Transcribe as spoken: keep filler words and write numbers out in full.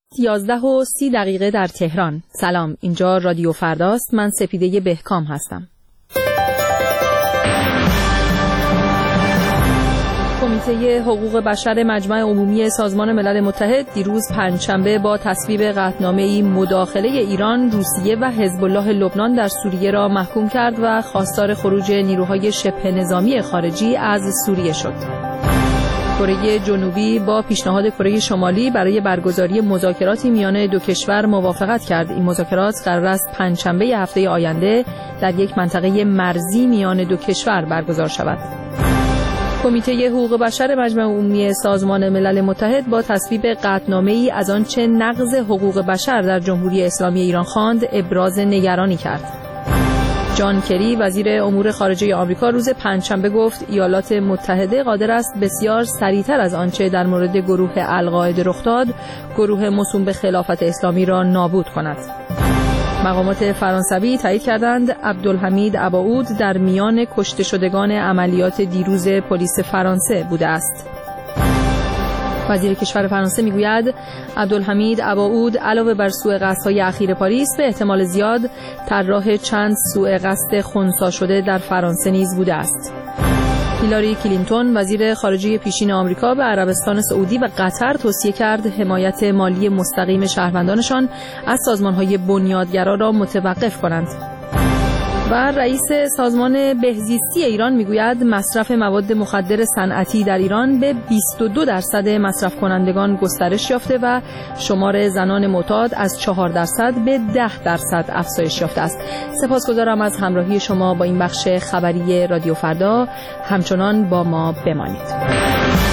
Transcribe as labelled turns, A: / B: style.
A: یازده و سی دقیقه در تهران. سلام، اینجا رادیو فرداست. من سپیده بهکام هستم. کمیته حقوق بشر مجمع عمومی سازمان ملل متحد دیروز پنجشنبه با تصویب قطعنامه‌ای مداخله ایران، روسیه و حزب الله لبنان در سوریه را محکوم کرد و خواستار خروج نیروهای شبه نظامی خارجی از سوریه شد. کره جنوبی با پیشنهاد کره شمالی برای برگزاری مذاکراتی میان دو کشور موافقت کرد. این مذاکرات قرار است پنجشنبه هفته آینده در یک منطقه مرزی میان دو کشور برگزار شود. کمیته حقوق بشر مجمع عمومی سازمان ملل متحد با تصویب قطعنامه‌ای از آنچه نقض حقوق بشر در جمهوری اسلامی ایران خواند ابراز نگرانی کرد. جان کری وزیر امور خارجه آمریکا روز پنجشنبه گفت ایالات متحده قادر است بسیار سریعتر از آنچه در مورد گروه القاعده رخ داد، گروه موسوم به خلافت اسلامی را نابود کند. مقامات فرانسوی تایید کردند عبدالحمید اباعود در میان کشته شدگان عملیات دیروز پلیس فرانسه بوده است. وزیر کشور فرانسه میگوید عبدالحمید اباعود علاوه بر سوء قصدهای اخیر پاریس به احتمال زیاد طراح چند سوء قصد خنثی شده در فرانسه نیز بوده است. هیلاری کلینتون وزیر خارجه پیشین آمریکا به عربستان سعودی و قطر توصیه کرد حمایت مالی مستقیم شهروندانشان از سازمان‌های بنیادگرا را متوقف کنند. و رئیس سازمان بهزیستی ایران میگوید مصرف مواد مخدر صنعتی در ایران به بیست و دو درصد مصرف کنندگان گسترش یافته و شمار زنان معتاد از چهار درصد به ده درصد افزایش یافته است. سپاسگزارم از همراهی شما با این بخش خبری رادیو فردا. همچنان با ما بمانید.